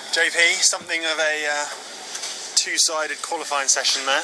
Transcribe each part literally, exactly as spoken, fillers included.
J P, something of a uh, two-sided qualifying session there.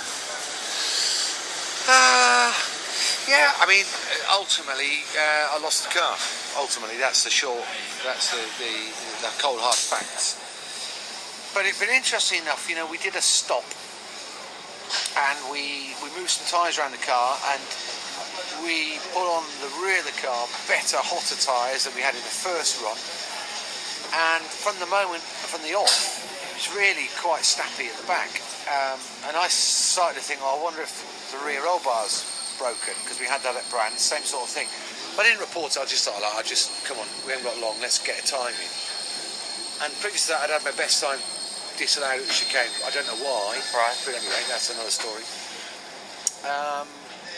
Uh, yeah, I mean, ultimately, uh, I lost the car. Ultimately, that's the short, that's the, the, the cold hard facts. But it's been interesting enough, you know, we did a stop and we, we moved some tyres around the car and we put on the rear of the car better, hotter tyres than we had in the first run. And from the moment, from the off, it was really quite snappy at the back. Um, and I started to think, oh, I wonder if the rear roll bar's broken, because we had that at Brands, same sort of thing. But I didn't report it, I just thought, like, I just, come on, we haven't got long, let's get a time in. And previous to that, I'd had my best time disallowed at the chicane. I don't know why, right. But anyway, that's another story. Um,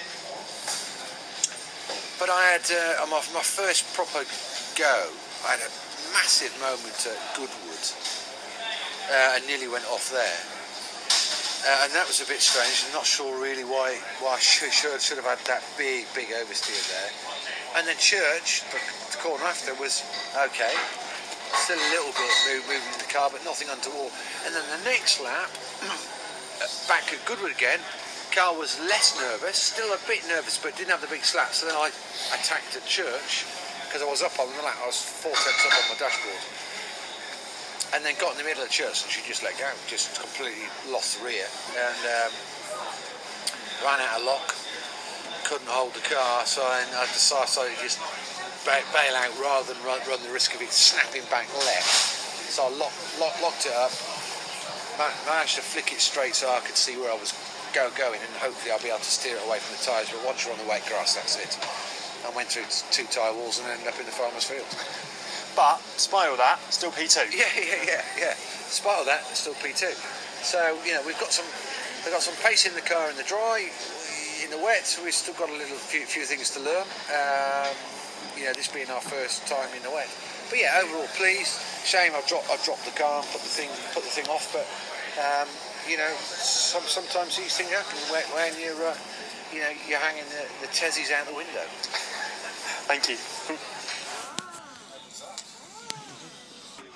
but I had, uh, on my, my first proper go, I had a massive moment at Goodwood, uh, and nearly went off there. Uh, and that was a bit strange. I'm not sure really why why I should, should, should have had that big, big oversteer there. And then Church, the, the corner after, was okay. Still a little bit move, moving in the car, but nothing untoward. And then the next lap, back at Goodwood again, car was less nervous, still a bit nervous, but didn't have the big slap. So then I attacked at Church, because I was up on the lap, I was four tenths up on my dashboard. And then got in the middle of the Church and she just let go, just completely lost the rear and um, ran out of lock, couldn't hold the car, so I, I decided to just bail, bail out rather than run, run the risk of it snapping back left. So I lock, lock, locked it up, managed to flick it straight so I could see where I was go, going and hopefully I'll be able to steer it away from the tyres, but once you're on the wet grass, that's it. I went through two tyre walls and ended up in the farmer's field. But, despite all that, still P two. Yeah, yeah, yeah, yeah. Despite all that, still P two. So, you know, we've got some we've got some pace in the car in the dry. In the wet, we've still got a little few, few things to learn. Um, you know, this being our first time in the wet. But yeah, overall pleased. Shame I dropped I dropped the car and put the thing put the thing off, but um, you know, some, sometimes these things happen when, when you're uh, you know, you're hanging the, the Tezzies out the window. Thank you.